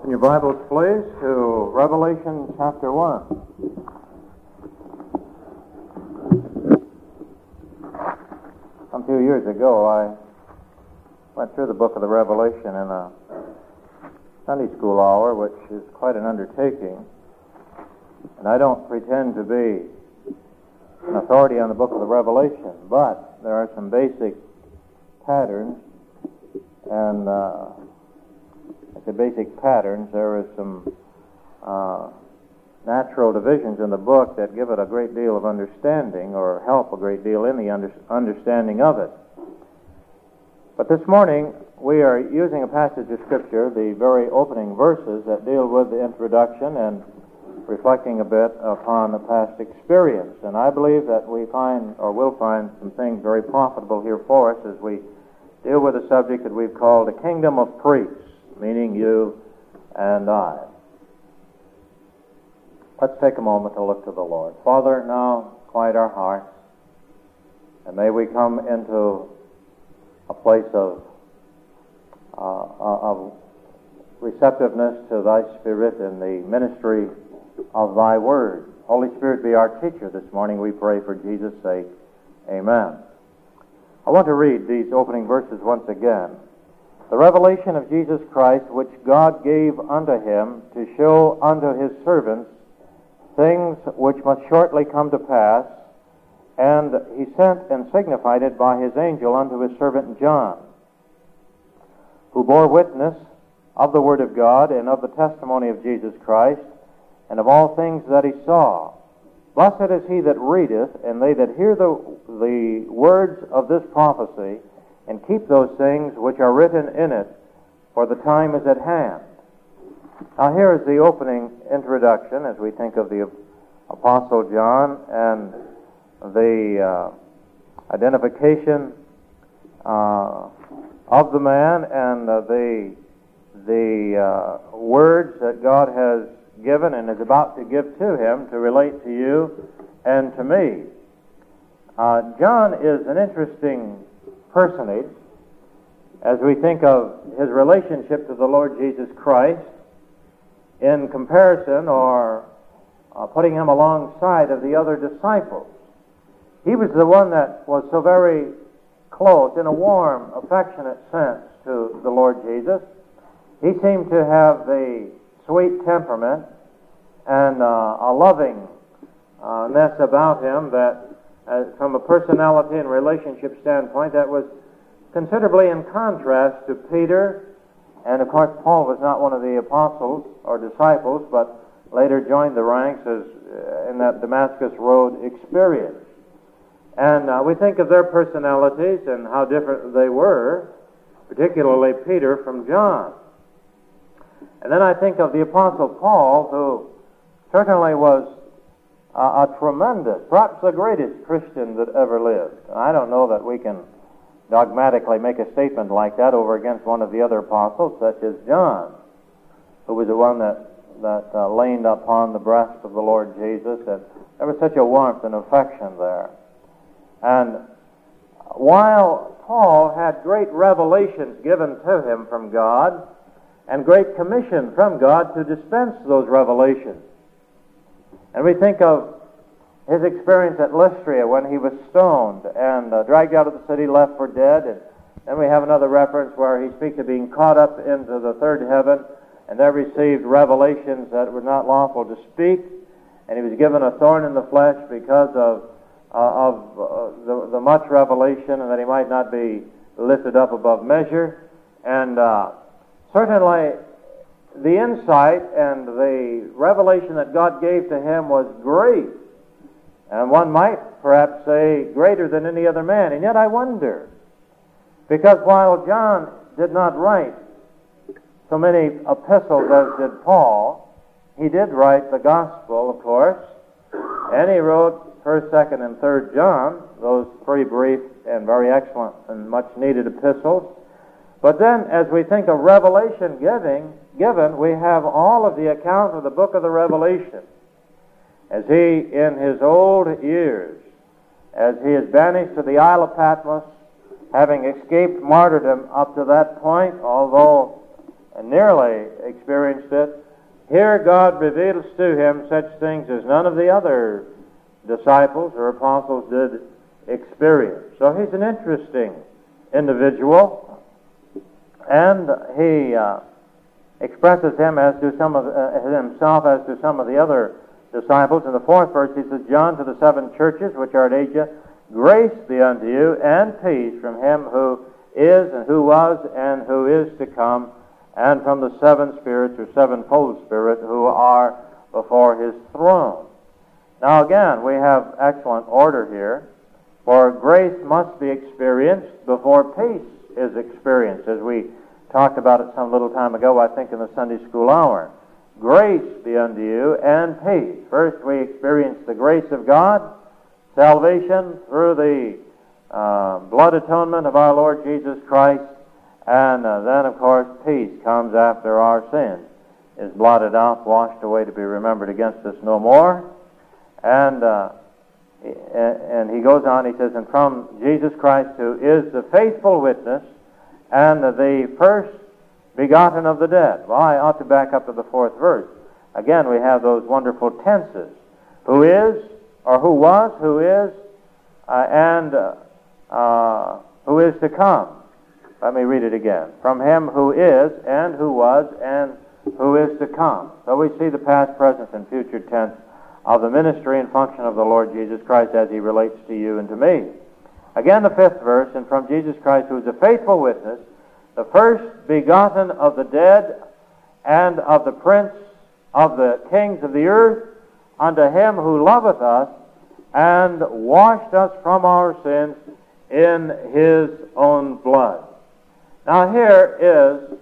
Open your Bibles, please, to Revelation chapter 1. Some few years ago, I went through the book of the Revelation in a Sunday school hour, which is quite an undertaking. And I don't pretend to be an authority on the book of the Revelation, but there are some basic patterns, and there is some natural divisions in the book that give it a great deal of understanding, or help a great deal in the understanding of it. But this morning, we are using a passage of Scripture, the very opening verses that deal with the introduction and reflecting a bit upon the past experience. And I believe that we find, or will find, some things very profitable here for us as we deal with a subject that we've called the kingdom of priests, meaning you and I. Let's take a moment to look to the Lord. Father, now quiet our hearts, and may we come into a place of receptiveness to Thy Spirit in the ministry of Thy Word. Holy Spirit, be our teacher this morning, we pray for Jesus' sake. Amen. I want to read these opening verses once again. The revelation of Jesus Christ, which God gave unto him to show unto his servants things which must shortly come to pass, and he sent and signified it by his angel unto his servant John, who bore witness of the word of God and of the testimony of Jesus Christ, and of all things that he saw. Blessed is he that readeth, and they that hear the words of this prophecy, and keep those things which are written in it, for the time is at hand. Now here is the opening introduction as we think of the Apostle John and the identification of the man and the words that God has given and is about to give to him to relate to you and to me. John is an interesting personage as we think of his relationship to the Lord Jesus Christ in comparison or putting him alongside of the other disciples. He was the one that was so very close, in a warm, affectionate sense, to the Lord Jesus. He seemed to have the sweet temperament and a lovingness about him that, from a personality and relationship standpoint, that was considerably in contrast to Peter. And of course, Paul was not one of the apostles or disciples, but later joined the ranks as in that Damascus Road experience. And we think of their personalities and how different they were, particularly Peter from John. And then I think of the Apostle Paul, who certainly was a tremendous, perhaps the greatest Christian that ever lived. I don't know that we can dogmatically make a statement like that over against one of the other apostles, such as John, who was the one that leaned upon the breast of the Lord Jesus, and there was such a warmth and affection there. And while Paul had great revelations given to him from God, and great commission from God to dispense those revelations, and we think of his experience at Lystra when he was stoned and dragged out of the city, left for dead. And then we have another reference where he speaks of being caught up into the third heaven, and there received revelations that were not lawful to speak. And he was given a thorn in the flesh because of the much revelation, and that he might not be lifted up above measure. And certainly the insight and the revelation that God gave to him was great. And one might perhaps say greater than any other man. And yet I wonder, because while John did not write so many epistles as did Paul, he did write the gospel, of course, and he wrote 1st, 2nd, and 3rd John, those pretty brief and very excellent and much needed epistles. But then, as we think of revelation given, we have all of the account of the book of the Revelation. As he, in his old years, as he is banished to the Isle of Patmos, having escaped martyrdom up to that point, although nearly experienced it, here God reveals to him such things as none of the other disciples or apostles did experience. So he's an interesting individual, and he expresses him as to some of himself as to some of the other disciples. In the 4th verse, he says, John, to the 7 churches which are at Asia, grace be unto you, and peace from him who is, and who was, and who is to come, and from the 7 spirits, or sevenfold Spirit, who are before his throne. Now again, we have excellent order here, for grace must be experienced before peace is experienced, as we talked about it some little time ago, I think in the Sunday school hour. Grace be unto you, and peace. First we experience the grace of God, salvation through the blood atonement of our Lord Jesus Christ, and then, of course, peace comes after our sin is blotted out, washed away to be remembered against us no more. And he goes on, he says, and from Jesus Christ, who is the faithful witness and the first begotten of the dead. Well, I ought to back up to the 4th verse. Again, we have those wonderful tenses. Who is, or who was, who is, and who is to come. Let me read it again. From him who is, and who was, and who is to come. So we see the past, present, and future tense of the ministry and function of the Lord Jesus Christ as he relates to you and to me. Again, the 5th verse, and from Jesus Christ, who is a faithful witness, the first begotten of the dead, and of the prince of the kings of the earth, unto him who loveth us, and washed us from our sins in his own blood. Now here is,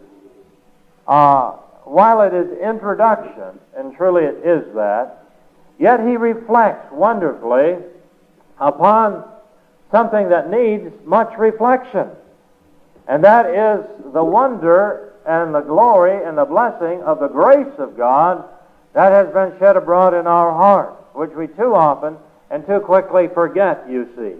while it is introduction, and truly it is that, yet he reflects wonderfully upon something that needs much reflection. And that is the wonder and the glory and the blessing of the grace of God that has been shed abroad in our hearts, which we too often and too quickly forget, you see.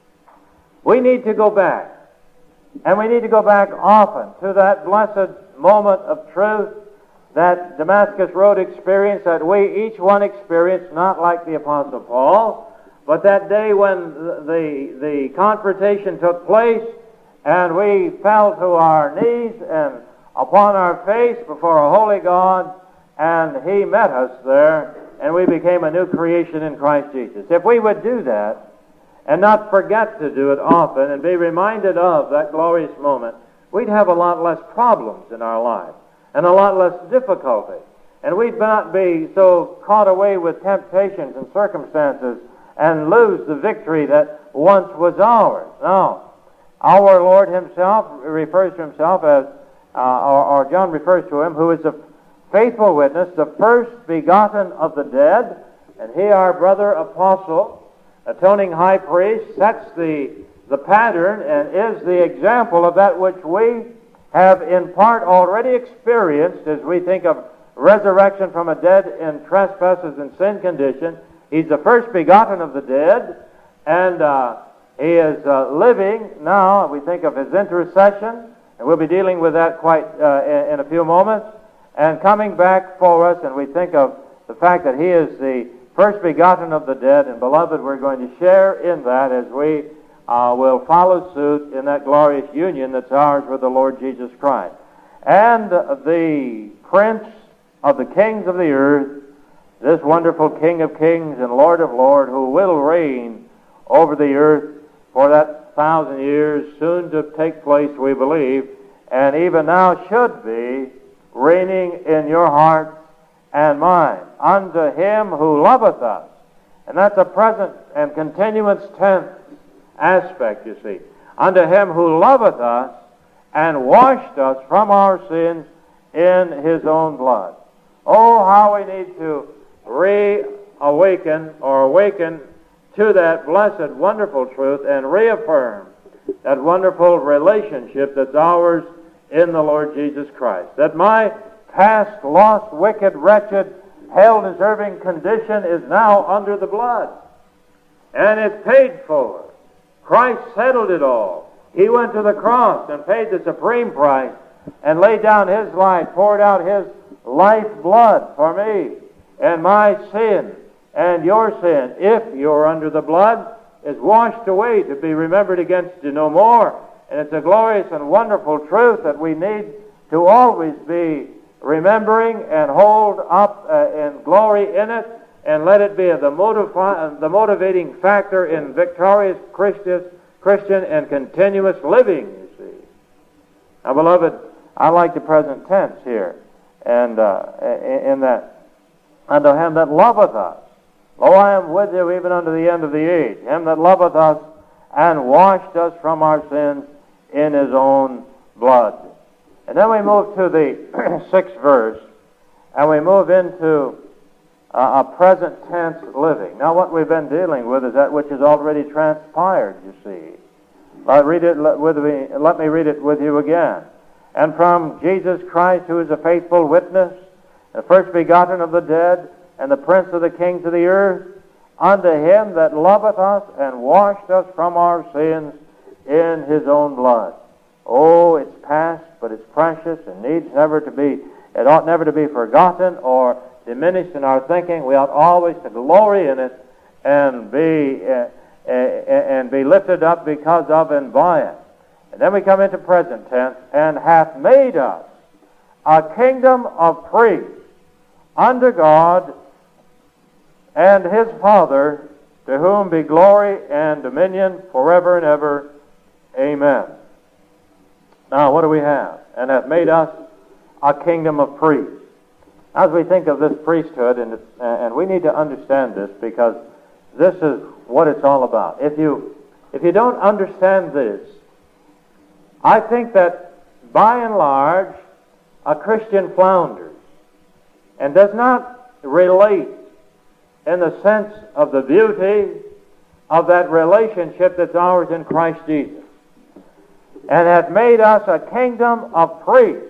We need to go back, and we need to go back often to that blessed moment of truth, that Damascus Road experience that we each one experienced, not like the Apostle Paul, but that day when the confrontation took place, and we fell to our knees and upon our face before a holy God, and he met us there, and we became a new creation in Christ Jesus. If we would do that, and not forget to do it often, and be reminded of that glorious moment, we'd have a lot less problems in our lives, and a lot less difficulty. And we'd not be so caught away with temptations and circumstances and lose the victory that once was ours. Now, our Lord himself refers to himself as, or John refers to him, who is a faithful witness, the first begotten of the dead, and he, our brother apostle, atoning high priest, sets the pattern and is the example of that which we have in part already experienced as we think of resurrection from a dead in trespasses and sin condition. He's the first begotten of the dead, and he is living now. We think of his intercession, and we'll be dealing with that quite in a few moments, and coming back for us, and we think of the fact that he is the first begotten of the dead, and beloved, we're going to share in that as we will follow suit in that glorious union that's ours with the Lord Jesus Christ. And the Prince of the kings of the earth, this wonderful King of kings and Lord of lords, who will reign over the earth for that 1,000 years, soon to take place, we believe, and even now should be reigning in your heart and mine. Unto him who loveth us. And that's a present and continuance tense aspect, you see. Unto him who loveth us and washed us from our sins in his own blood. Oh, how we need to reawaken or awaken to that blessed, wonderful truth and reaffirm that wonderful relationship that's ours in the Lord Jesus Christ. That my past, lost, wicked, wretched, hell-deserving condition is now under the blood. And it's paid for. Christ settled it all. He went to the cross and paid the supreme price and laid down His life, poured out His life blood for me and my sin and your sin, if you're under the blood, is washed away to be remembered against you no more. And it's a glorious and wonderful truth that we need to always be remembering and hold up in glory in it, and let it be the motivating factor in victorious Christian and continuous living, you see. Now, beloved, I like the present tense here, and in that, unto Him that loveth us, lo, I am with you even unto the end of the age, Him that loveth us and washed us from our sins in His own blood. And then we move to the 6th verse, and we move into a present tense living. Now, what we've been dealing with is that which has already transpired, you see. Let me read it with you again. And from Jesus Christ, who is a faithful witness, the first begotten of the dead, and the prince of the kings of the earth, unto Him that loveth us and washed us from our sins in His own blood. Oh, it's past, but it's precious and it ought never to be forgotten or diminished in our thinking. We ought always to glory in it and be lifted up because of and by it. And then we come into present tense, and hath made us a kingdom of priests unto God and His Father, to whom be glory and dominion forever and ever. Amen. Now, what do we have? And hath made us a kingdom of priests. As we think of this priesthood, and we need to understand this, because this is what it's all about. If you don't understand this, I think that by and large a Christian flounders and does not relate in the sense of the beauty of that relationship that's ours in Christ Jesus. And hath made us a kingdom of priests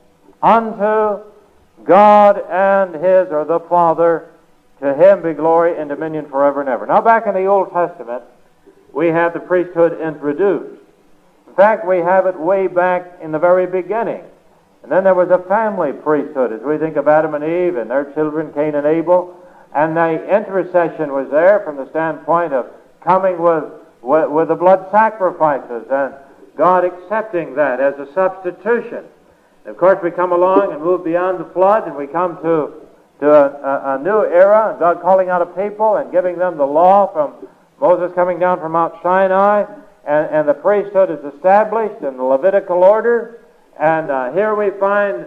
unto God and His, or the Father. To Him be glory and dominion forever and ever. Now, back in the Old Testament, we have the priesthood introduced. In fact, we have it way back in the very beginning. And then there was a family priesthood, as we think of Adam and Eve and their children, Cain and Abel. And the intercession was there from the standpoint of coming with the blood sacrifices and God accepting that as a substitution. And of course, we come along and move beyond the flood, and we come to a new era, and God calling out a people and giving them the law from Moses coming down from Mount Sinai, and the priesthood is established in the Levitical order. And here we find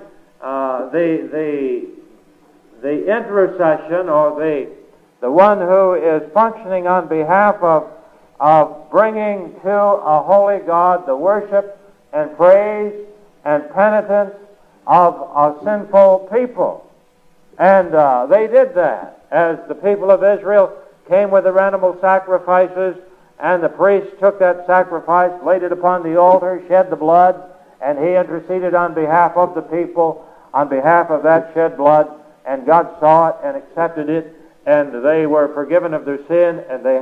the intercession, or the one who is functioning on behalf of bringing to a holy God the worship and praise and penitence of a sinful people. And they did that as the people of Israel came with their animal sacrifices, and the priest took that sacrifice, laid it upon the altar, shed the blood, and he interceded on behalf of the people, on behalf of that shed blood, and God saw it and accepted it, and they were forgiven of their sin, and they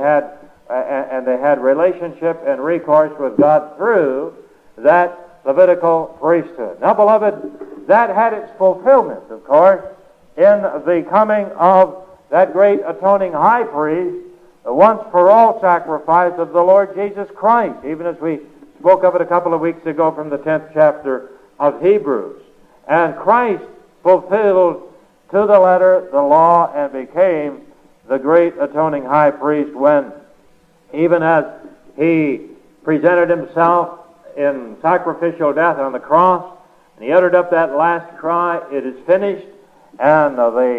had relationship and recourse with God through that Levitical priesthood. Now, beloved, that had its fulfillment, of course, in the coming of that great atoning high priest, the once-for-all sacrifice of the Lord Jesus Christ, even as we spoke of it a couple of weeks ago from the 10th chapter of Hebrews. And Christ fulfilled to the letter the law and became the great atoning high priest when, even as He presented Himself in sacrificial death on the cross, and He uttered up that last cry, "It is finished," and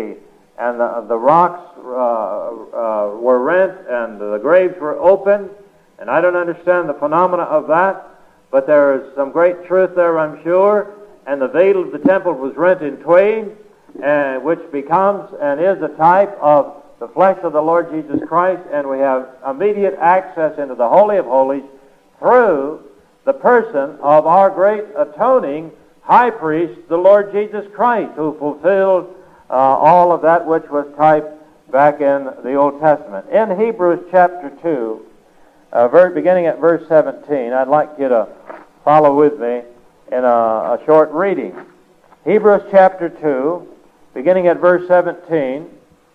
the rocks were rent and the graves were opened. And I don't understand the phenomena of that, but there is some great truth there, I'm sure. And the veil of the temple was rent in twain, which becomes and is a type of the flesh of the Lord Jesus Christ, and we have immediate access into the Holy of Holies through the person of our great atoning high priest, the Lord Jesus Christ, who fulfilled all of that which was typed back in the Old Testament. In Hebrews chapter 2, beginning at verse 17, I'd like you to follow with me in a short reading. Hebrews chapter 2, beginning at verse 17,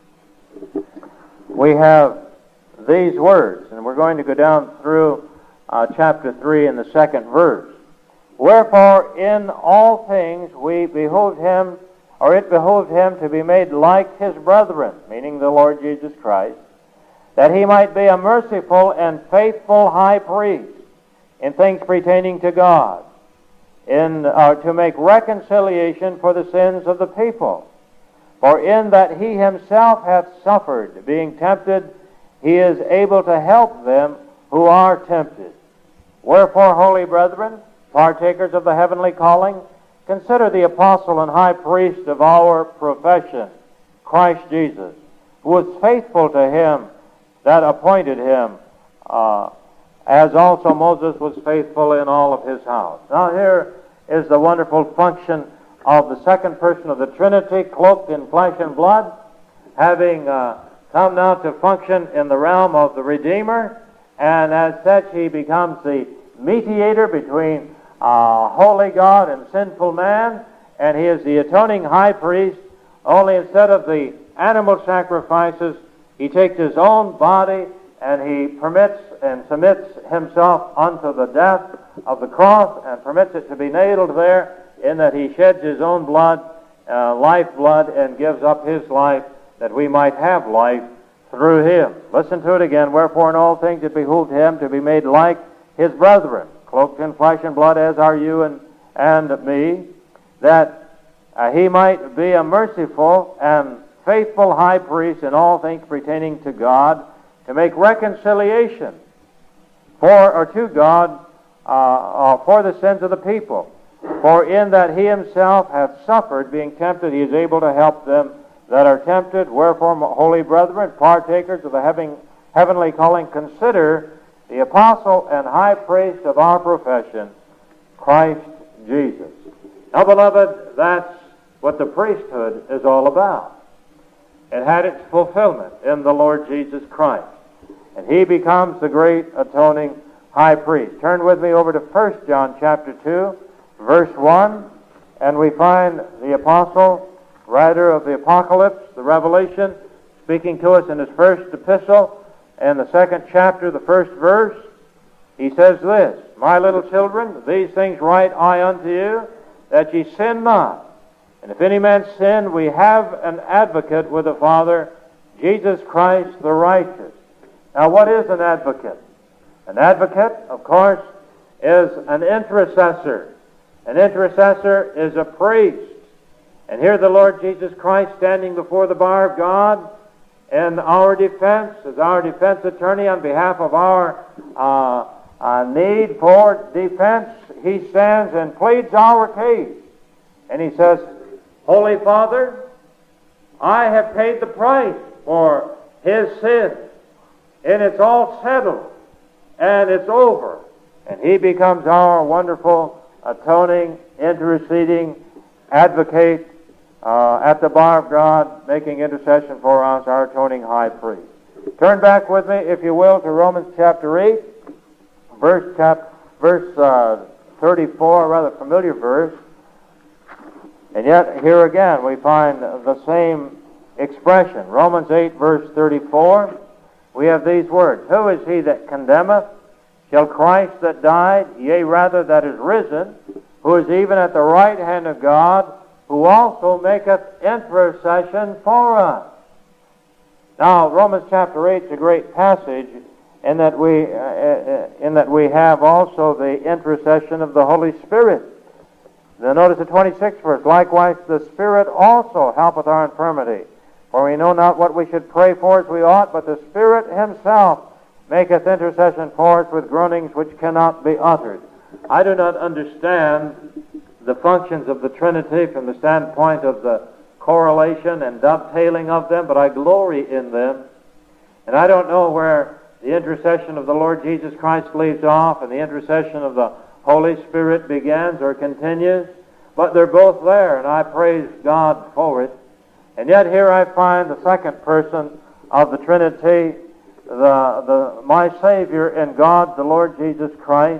we have these words, and we're going to go down through chapter 3 in the second verse. Wherefore in all things it behooved him to be made like his brethren, meaning the Lord Jesus Christ, that he might be a merciful and faithful high priest in things pertaining to God, to make reconciliation for the sins of the people. For in that he himself hath suffered, being tempted, he is able to help them who are tempted. Wherefore, holy brethren, partakers of the heavenly calling, consider the apostle and high priest of our profession, Christ Jesus, who was faithful to him that appointed him, as also Moses was faithful in all of his house. Now here is the wonderful function of the second person of the Trinity, cloaked in flesh and blood, having come now to function in the realm of the Redeemer, and as such he becomes the mediator between holy God and sinful man, and he is the atoning high priest, only instead of the animal sacrifices, he takes his own body and he permits and submits himself unto the death of the cross and permits it to be nailed there, in that he sheds his own blood, lifeblood, and gives up his life that we might have life through him. Listen to it again. Wherefore in all things it behooved him to be made like his brethren, cloaked in flesh and blood, as are you and me, that he might be a merciful and faithful high priest in all things pertaining to God, to make reconciliation to God for the sins of the people. For in that he himself hath suffered, being tempted, he is able to help them that are tempted. Wherefore, holy brethren, partakers of the heavenly calling, consider the apostle and high priest of our profession, Christ Jesus. Now, beloved, that's what the priesthood is all about. It had its fulfillment in the Lord Jesus Christ. And he becomes the great atoning high priest. Turn with me over to 1 John chapter 2, verse 1, and we find the apostle, writer of the Apocalypse, the Revelation, speaking to us in his first epistle, in the second chapter, the first verse. He says this, My little children, these things write I unto you, that ye sin not. And if any man sin, we have an advocate with the Father, Jesus Christ the righteous. Now, what is an advocate? An advocate, of course, is an intercessor. An intercessor is a priest. And here the Lord Jesus Christ standing before the bar of God in our defense, as our defense attorney on behalf of our need for defense, he stands and pleads our case. And he says, Holy Father, I have paid the price for his sin, and it's all settled, and it's over. And he becomes our wonderful atoning, interceding advocate at the bar of God, making intercession for us, our atoning high priest. Turn back with me, if you will, to Romans chapter 8, verse 34, a rather familiar verse. And yet, here again, we find the same expression. Romans 8, verse 34, we have these words, Who is he that condemneth? Shall Christ that died, yea, rather that is risen, who is even at the right hand of God, who also maketh intercession for us. Now, Romans chapter 8 is a great passage in that we have also the intercession of the Holy Spirit. Now, notice the 26th verse. Likewise, the Spirit also helpeth our infirmity. For we know not what we should pray for as we ought, but the Spirit himself maketh intercession for us with groanings which cannot be uttered. I do not understand the functions of the Trinity from the standpoint of the correlation and dovetailing of them, but I glory in them. And I don't know where the intercession of the Lord Jesus Christ leaves off and the intercession of the Holy Spirit begins or continues, but they're both there, and I praise God for it. And yet here I find the second person of the Trinity, my Savior and God, the Lord Jesus Christ,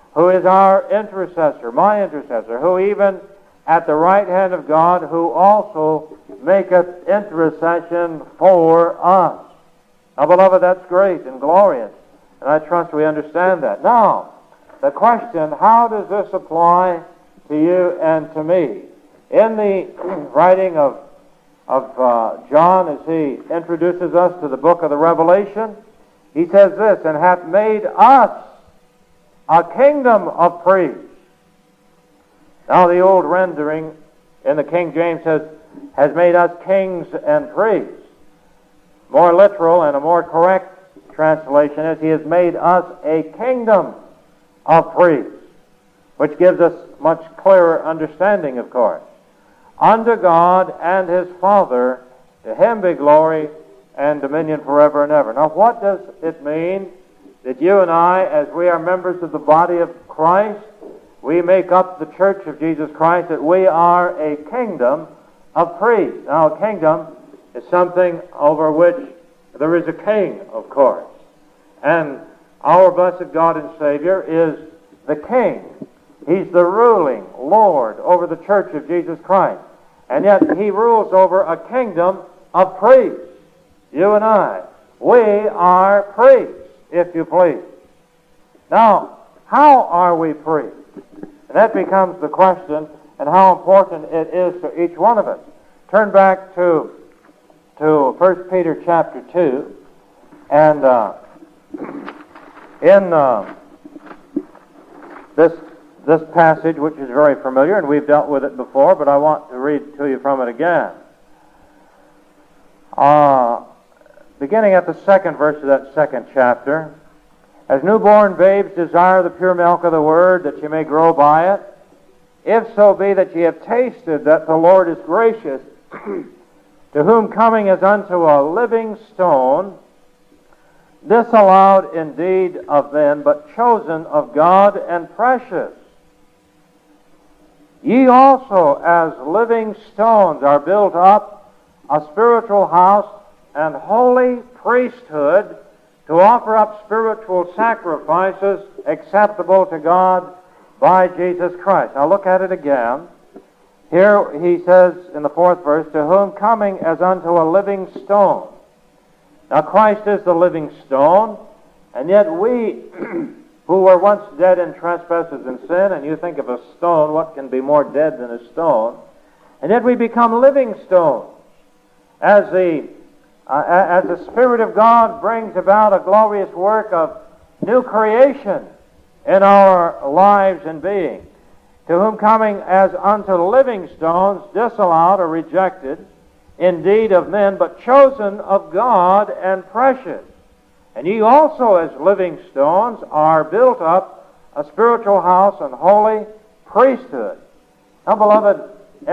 who is our intercessor, my intercessor, who even at the right hand of God, who also maketh intercession for us. Now, beloved, that's great and glorious, and I trust we understand that. Now, the question, how does this apply to you and to me? In the writing of John, as he introduces us to the book of the Revelation, he says this, and hath made us a kingdom of priests. Now, the old rendering in the King James says, has made us kings and priests. More literal and a more correct translation is, he has made us a kingdom of priests, which gives us much clearer understanding, of course. Unto God and His Father, to Him be glory and dominion forever and ever. Now, what does it mean that you and I, as we are members of the body of Christ, we make up the church of Jesus Christ, that we are a kingdom of priests? Now, a kingdom is something over which there is a king, of course. And our blessed God and Savior is the king. He's the ruling Lord over the church of Jesus Christ. And yet He rules over a kingdom of priests. You and I, we are priests, if you please. Now, how are we priests? And that becomes the question, and how important it is to each one of us. Turn back to 1 Peter chapter 2, and in this passage, which is very familiar, and we've dealt with it before, but I want to read to you from it again. Beginning at the second verse of that second chapter, as newborn babes desire the pure milk of the word, that ye may grow by it, if so be that ye have tasted that the Lord is gracious, to whom coming as unto a living stone, disallowed indeed of men, but chosen of God and precious. Ye also, as living stones, are built up a spiritual house and holy priesthood, to offer up spiritual sacrifices acceptable to God by Jesus Christ. Now look at it again. Here he says in the fourth verse, to whom coming as unto a living stone. Now Christ is the living stone, and yet we who were once dead in trespasses and sin, and you think of a stone, what can be more dead than a stone? And yet we become living stones as the Spirit of God brings about a glorious work of new creation in our lives and being. To whom coming as unto living stones, disallowed or rejected, indeed of men, but chosen of God and precious. And ye also, as living stones, are built up a spiritual house and holy priesthood. Now, beloved,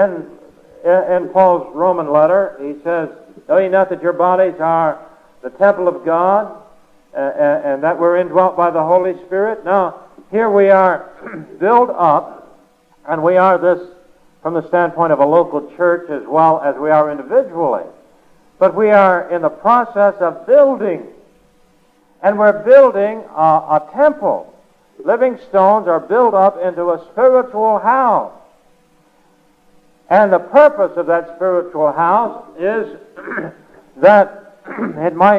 in Paul's Roman letter, he says, know ye not that your bodies are the temple of God, and that we're indwelt by the Holy Spirit? Now, here we are built up, and we are this from the standpoint of a local church as well as we are individually. But we are in the process of building, and we're building a temple. Living stones are built up into a spiritual house. And the purpose of that spiritual house is that it might,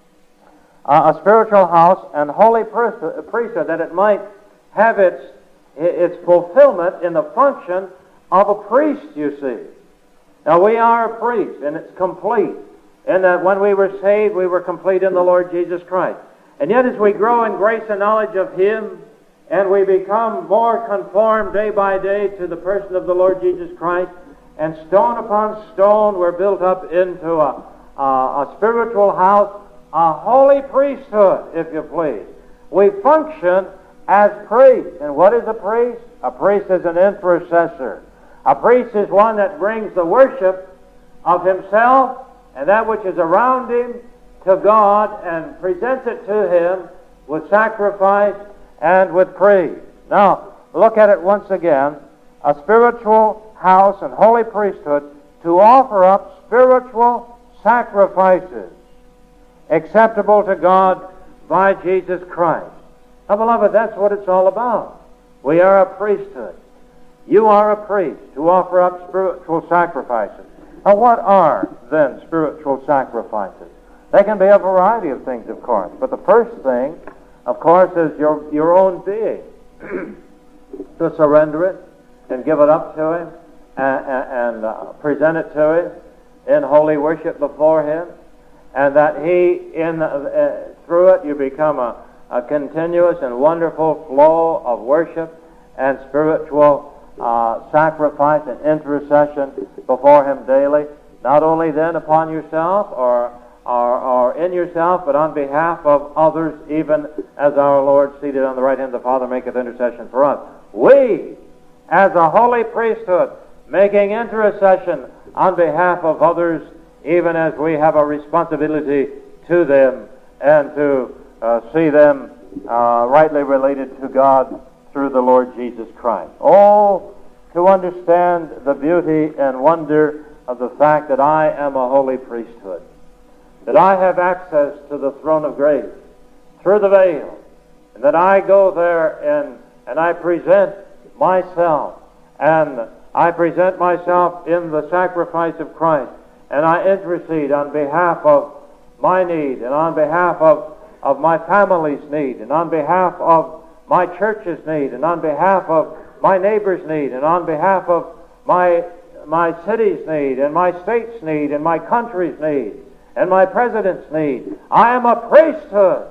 a spiritual house and holy priesthood, that it might have its fulfillment in the function of a priest, you see. Now, we are a priest, and it's complete, in that when we were saved, we were complete in the Lord Jesus Christ. And yet, as we grow in grace and knowledge of Him, and we become more conformed day by day to the person of the Lord Jesus Christ, and stone upon stone we're built up into a spiritual house, a holy priesthood, if you please. We function as priests. And what is a priest? A priest is an intercessor. A priest is one that brings the worship of himself and that which is around him to God and presents it to Him with sacrifice and with praise. Now, look at it once again. A spiritual house and holy priesthood to offer up spiritual sacrifices acceptable to God by Jesus Christ. Now, beloved, that's what it's all about. We are a priesthood. You are a priest to offer up spiritual sacrifices. Now, what are, then, spiritual sacrifices? They can be a variety of things, of course. But the first thing, of course, is your own being. To surrender it and give it up to Him and present it to Him in holy worship before Him, and that He, through it, you become a continuous and wonderful flow of worship and spiritual sacrifice and intercession before Him daily, not only then upon yourself or in yourself, but on behalf of others, even as our Lord, seated on the right hand of the Father, maketh intercession for us. We, as a holy priesthood, making intercession on behalf of others, even as we have a responsibility to them and to see them rightly related to God through the Lord Jesus Christ. Oh, to understand the beauty and wonder of the fact that I am a holy priesthood, that I have access to the throne of grace through the veil, and that I go there and I present myself, and I present myself in the sacrifice of Christ, and I intercede on behalf of my need, and on behalf of my family's need, and on behalf of my church's need, and on behalf of my neighbor's need, and on behalf of my city's need, and my state's need, and my country's need, and my president's need. I am a priesthood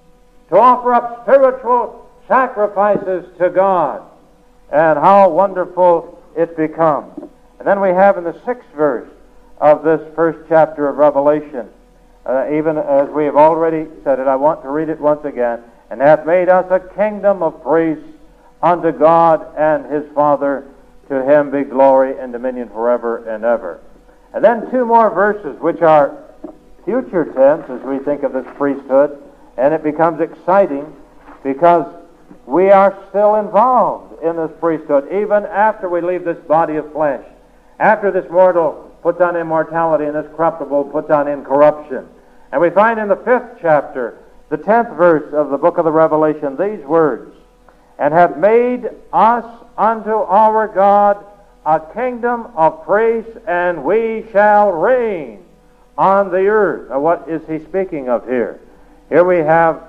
to offer up spiritual sacrifices to God. And how wonderful it becomes. And then we have in the 6th verse of this first chapter of Revelation, even as we have already said it, I want to read it once again. And hath made us a kingdom of priests unto God and His Father. To Him be glory and dominion forever and ever. And then 2 more verses, which are future tense as we think of this priesthood. And it becomes exciting because we are still involved in this priesthood, even after we leave this body of flesh. After this mortal puts on immortality and this corruptible puts on incorruption. And we find in the 5th chapter, the 10th verse of the book of the Revelation, these words, and hath made us unto our God a kingdom of priests, and we shall reign on the earth. Now, what is he speaking of here? Here we have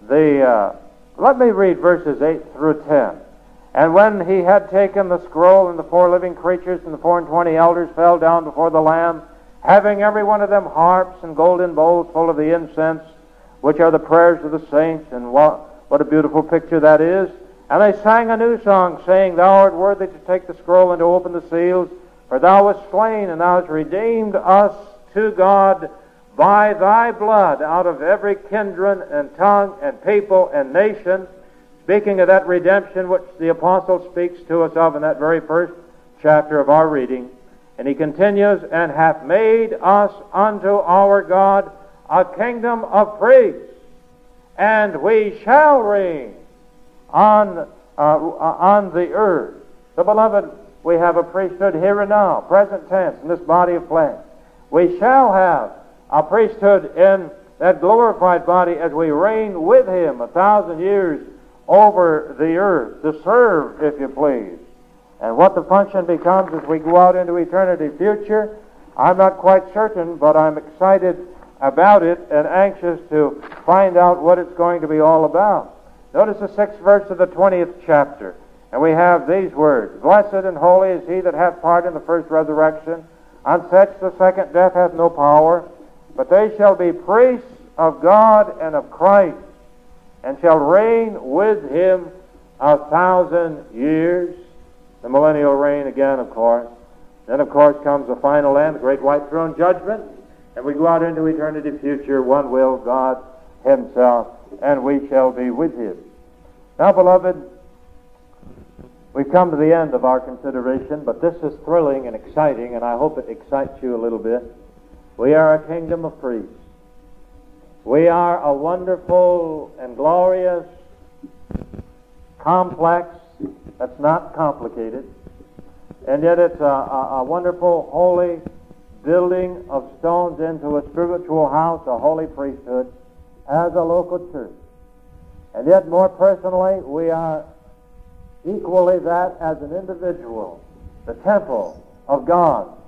let me read verses 8 through 10. And when he had taken the scroll, and the 4 living creatures and the 24 elders fell down before the Lamb, having every one of them harps and golden bowls full of the incense, which are the prayers of the saints. And what a beautiful picture that is. And they sang a new song, saying, Thou art worthy to take the scroll and to open the seals, for Thou wast slain, and Thou hast redeemed us to God by Thy blood out of every kindred and tongue and people and nation. Speaking of that redemption which the apostle speaks to us of in that very first chapter of our reading. And he continues, and hath made us unto our God a kingdom of priests, and we shall reign on the earth. So, beloved, we have a priesthood here and now, present tense, in this body of flesh. We shall have a priesthood in that glorified body as we reign with Him 1,000 years over the earth, to serve, if you please. And what the function becomes as we go out into eternity future, I'm not quite certain, but I'm excited about it and anxious to find out what it's going to be all about. Notice the 6th verse of the 20th chapter, and we have these words, Blessed and holy is he that hath part in the first resurrection. On such the second death hath no power, but they shall be priests of God and of Christ, and shall reign with Him 1,000 years. The millennial reign again, of course. Then, of course, comes the final end, the great white throne judgment, and we go out into eternity future, one will, God Himself, and we shall be with Him. Now, beloved, we've come to the end of our consideration, but this is thrilling and exciting, and I hope it excites you a little bit. We are a kingdom of priests. We are a wonderful and glorious complex that's not complicated, and yet it's a wonderful, holy building of stones into a spiritual house, a holy priesthood, as a local church. And yet, more personally, we are equally that as an individual, the temple of God.